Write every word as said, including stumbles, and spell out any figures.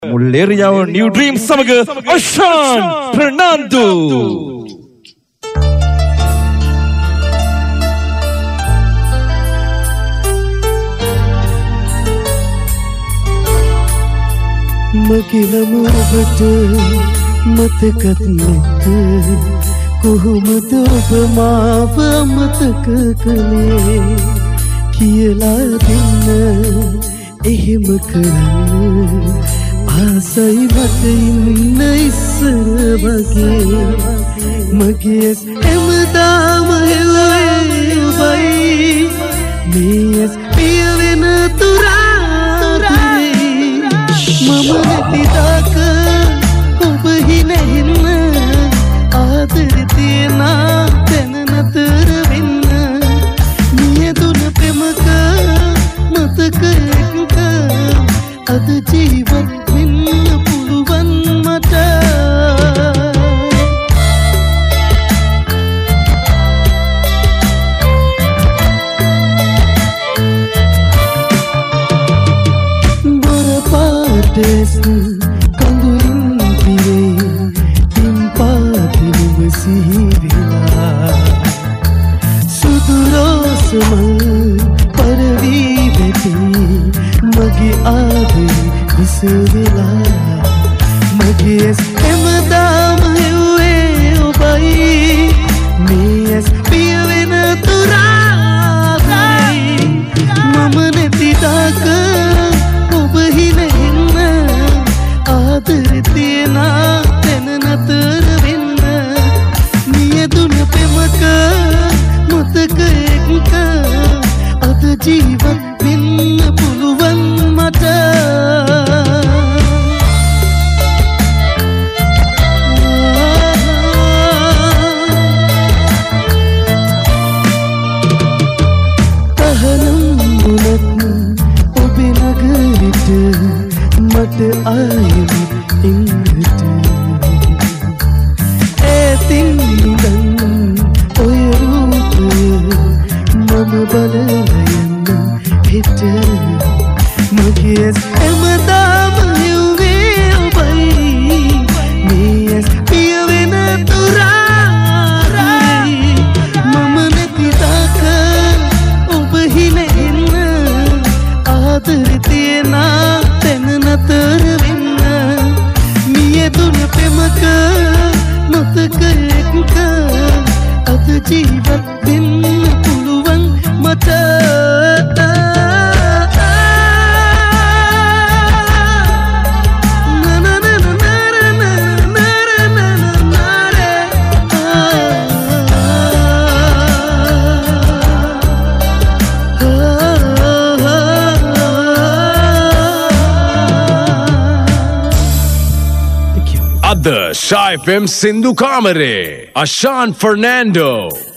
Mulleriyawa New dream සමග අෂාන් ෆර්නෑන්ඩෝ මගේ නම ඔබට මතකත් නැත කොහොමද ඔබ මාව අමතක කළේ කියලා දෙන්න එහෙම කරන්න ආසයි මට ඉන්න ඉස්සර වගේ මගේ හැමදාම හෙළුවේ ඔබයි මේ ඇස් පිය වෙන තුරා මම නැතිදාක ඔබ හිනෙන්න ආදර තියෙන තැන නතර වෙන්න නියදුන ප්‍රේමක මතකයක අද ජීවත් වෙන්න පුළුවන් මට Des kandurin pire timpati musibila sudurosmal parvi beti magi aade visvila magi es emadam huwe obai mes piyavena turai mama netidaka oba hine ආදර තියෙන තැන නතර වෙන්න නියදුන ප්‍රේමක මතකයක අද ජීවත් වෙන්න පුළුවන් මට තහනම් වුණත් ඔබේ නගරෙට මට ආයෙත් ඉන්නට ඇතින් ඉඳන් ඔය රූපය මම බලලා යන්න හිට මගේ ඇස් හැමදාම හෙව්වේ ඔබයි මේ ඇස් පිය වෙන තුරායි මම නැතිදාක ඔබ හිනෙන්න ආදර තියෙන නතර වෙන්න නියදුන ප්‍රේමක මතකයක අද ජීවත් වෙන්න පුළුවන් මට The Shy F M Sindhu Kamare, Ashan Fernando.